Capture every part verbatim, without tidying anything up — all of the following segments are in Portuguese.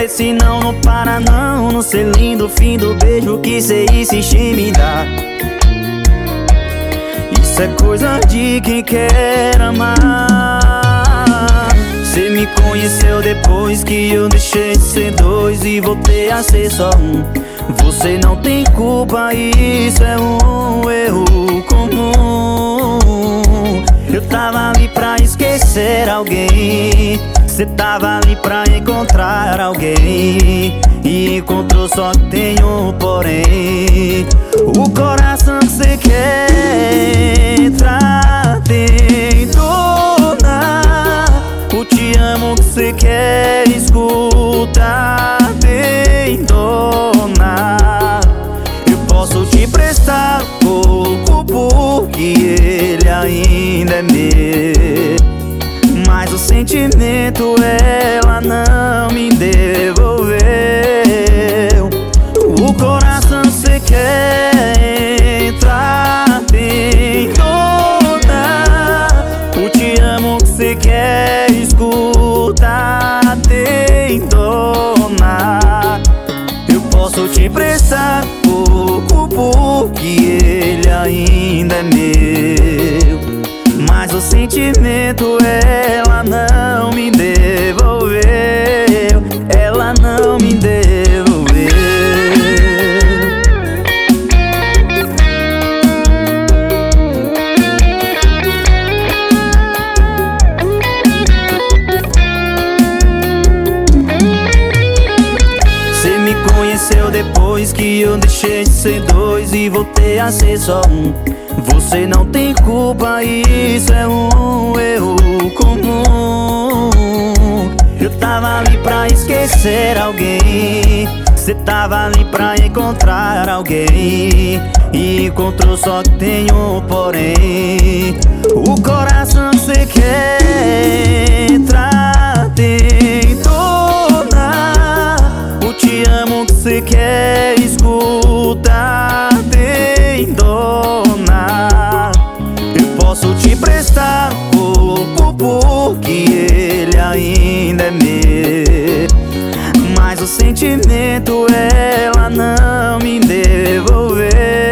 senão não para não. No ser lindo fim do beijo que cê insiste em me dar. Isso é coisa de quem quer amar. Cê me conheceu depois que eu deixei de ser dois e voltei a ser só um. Você não tem culpa, isso é um erro comum. Eu tava ali pra esquecer alguém, cê tava ali pra encontrar alguém, e encontrou só que tem um porém. O coração que cê quer entrar tem dona. O te amo que cê quer escutar tem dona. Eu posso te prestar pouco porque ele ainda é meu, mas o sentimento ela não me devolveu. O coração cê quer entrar tem dona. O te amo que cê quer escutar tem dona. Eu posso te prestar pouco porque ele ainda é meu, mas o sentimento ela não me devolveu. Ela não me devolveu. Cê me conheceu depois que eu deixei de ser dois e voltei a ser só um. Você não tem culpa, isso é um erro comum. Eu tava ali pra esquecer alguém, cê tava ali pra encontrar alguém, e encontrou só que tem um porém. O coração que cê quer entrar tem dona. O te amo que cê quer escutar tem dona. Eu posso te prestar pouco porque ele ainda é meu, mas o sentimento ela não me devolveu.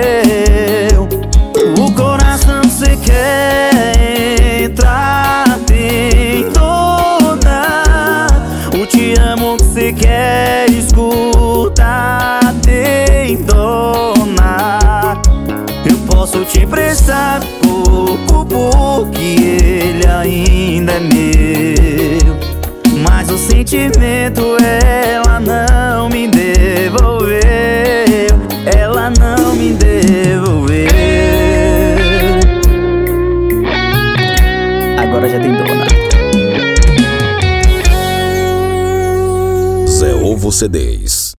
O coração que cê quer entrar tem dona. O te amo que cê quer escutar tem dona. Eu posso te prestar pouco porque ele ainda é meu, mas o sentimento ela não me devolveu. Ela não me devolveu. Agora já tem dona. Zé Ovo C Ds.